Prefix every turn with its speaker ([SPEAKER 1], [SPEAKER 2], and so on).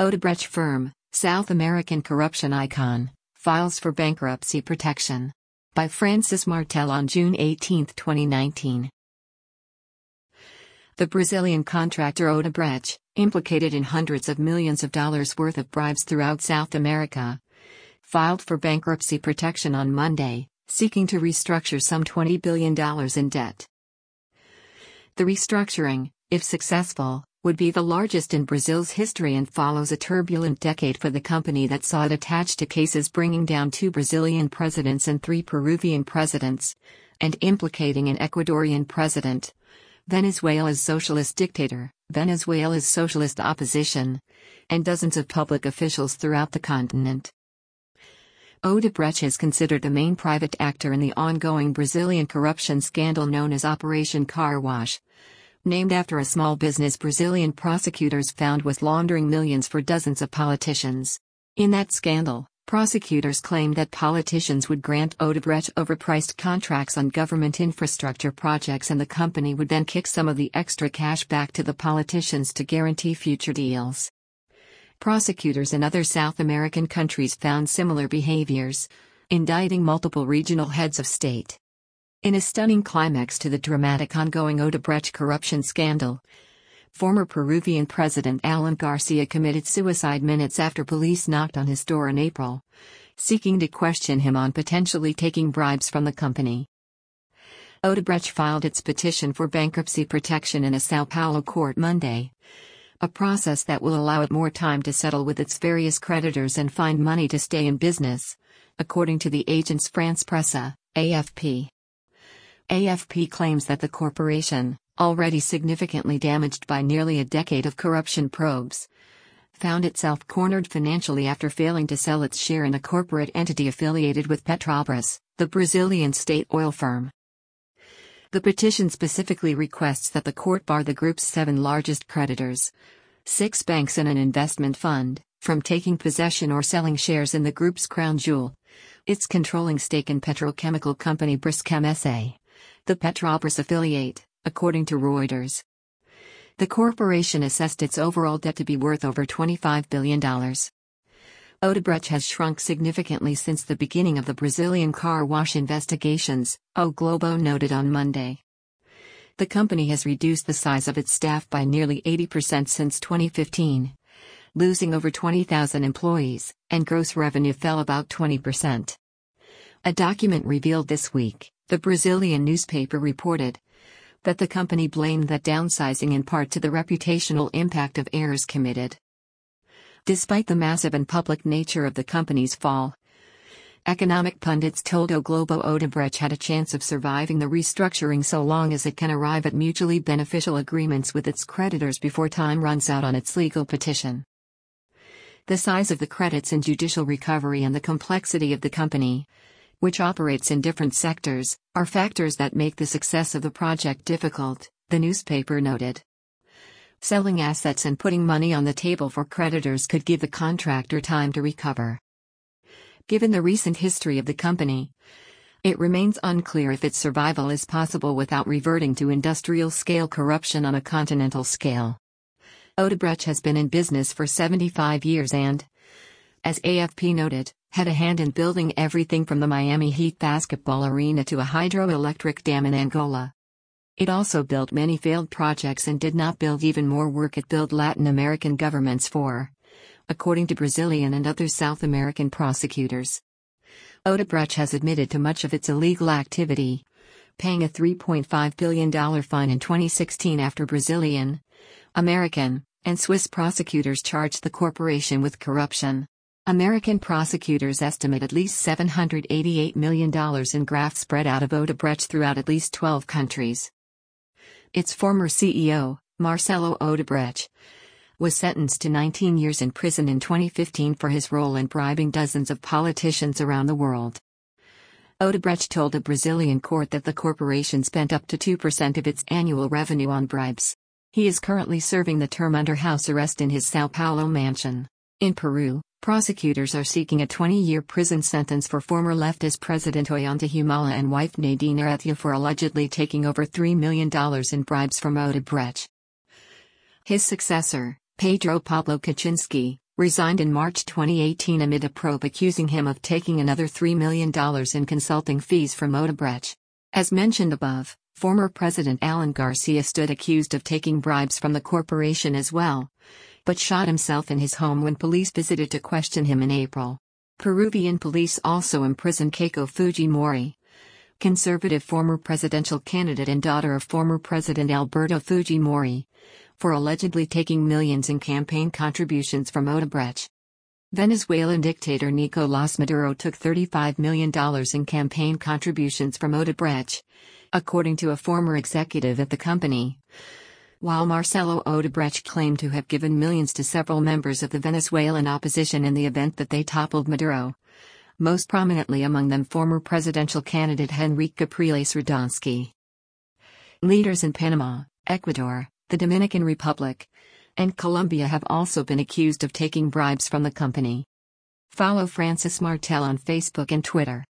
[SPEAKER 1] Odebrecht firm, South American corruption icon, files for bankruptcy protection. By Francis Martel on June 18, 2019. The Brazilian contractor Odebrecht, implicated in hundreds of millions of dollars worth of bribes throughout South America, filed for bankruptcy protection on Monday, seeking to restructure some $20 billion in debt. The restructuring, if successful, would be the largest in Brazil's history and follows a turbulent decade for the company that saw it attached to cases bringing down 2 Brazilian presidents and 3 Peruvian presidents, and implicating an Ecuadorian president, Venezuela's socialist dictator, Venezuela's socialist opposition, and dozens of public officials throughout the continent. Odebrecht is considered the main private actor in the ongoing Brazilian corruption scandal known as Operation Car Wash, named after a small business Brazilian prosecutors found was laundering millions for dozens of politicians. In that scandal, prosecutors claimed that politicians would grant Odebrecht overpriced contracts on government infrastructure projects and the company would then kick some of the extra cash back to the politicians to guarantee future deals. Prosecutors in other South American countries found similar behaviors, indicting multiple regional heads of state. In a stunning climax to the dramatic ongoing Odebrecht corruption scandal, former Peruvian President Alan Garcia committed suicide minutes after police knocked on his door in April, seeking to question him on potentially taking bribes from the company. Odebrecht filed its petition for bankruptcy protection in a São Paulo court Monday, a process that will allow it more time to settle with its various creditors and find money to stay in business, according to the Agence France-Presse, AFP. AFP claims that the corporation, already significantly damaged by nearly a decade of corruption probes, found itself cornered financially after failing to sell its share in a corporate entity affiliated with Petrobras, the Brazilian state oil firm. The petition specifically requests that the court bar the group's 7 largest creditors, 6 banks and an investment fund, from taking possession or selling shares in the group's crown jewel, its controlling stake in petrochemical company Braskem S.A., the Petrobras affiliate, according to Reuters. The corporation assessed its overall debt to be worth over $25 billion. Odebrecht has shrunk significantly since the beginning of the Brazilian car wash investigations, O Globo noted on Monday. The company has reduced the size of its staff by nearly 80% since 2015, losing over 20,000 employees, and gross revenue fell about 20%. A document revealed this week, the Brazilian newspaper reported, that the company blamed that downsizing in part to the reputational impact of errors committed. Despite the massive and public nature of the company's fall, economic pundits told O Globo Odebrecht had a chance of surviving the restructuring so long as it can arrive at mutually beneficial agreements with its creditors before time runs out on its legal petition. The size of the credits in judicial recovery and the complexity of the company, which operates in different sectors, are factors that make the success of the project difficult, the newspaper noted. Selling assets and putting money on the table for creditors could give the contractor time to recover. Given the recent history of the company, it remains unclear if its survival is possible without reverting to industrial-scale corruption on a continental scale. Odebrecht has been in business for 75 years and, as AFP noted, had a hand in building everything from the Miami Heat basketball arena to a hydroelectric dam in Angola. It also built many failed projects and did not build even more work it billed Latin American governments for, according to Brazilian and other South American prosecutors. Odebrecht has admitted to much of its illegal activity, paying a $3.5 billion fine in 2016 after Brazilian, American, and Swiss prosecutors charged the corporation with corruption. American prosecutors estimate at least $788 million in graft spread out of Odebrecht throughout at least 12 countries. Its former CEO, Marcelo Odebrecht, was sentenced to 19 years in prison in 2015 for his role in bribing dozens of politicians around the world. Odebrecht told a Brazilian court that the corporation spent up to 2% of its annual revenue on bribes. He is currently serving the term under house arrest in his São Paulo mansion. In Peru, prosecutors are seeking a 20-year prison sentence for former leftist President Ollanta Humala and wife Nadine Urrutia for allegedly taking over $3 million in bribes from Odebrecht. His successor, Pedro Pablo Kaczynski, resigned in March 2018 amid a probe accusing him of taking another $3 million in consulting fees from Odebrecht. As mentioned above, former President Alan Garcia stood accused of taking bribes from the corporation as well, but shot himself in his home when police visited to question him in April. Peruvian police also imprisoned Keiko Fujimori, conservative former presidential candidate and daughter of former President Alberto Fujimori, for allegedly taking millions in campaign contributions from Odebrecht. Venezuelan dictator Nicolás Maduro took $35 million in campaign contributions from Odebrecht, according to a former executive at the company, while Marcelo Odebrecht claimed to have given millions to several members of the Venezuelan opposition in the event that they toppled Maduro, most prominently among them former presidential candidate Henrique Capriles Radonsky. Leaders in Panama, Ecuador, the Dominican Republic, and Colombia have also been accused of taking bribes from the company. Follow Francis Martel on Facebook and Twitter.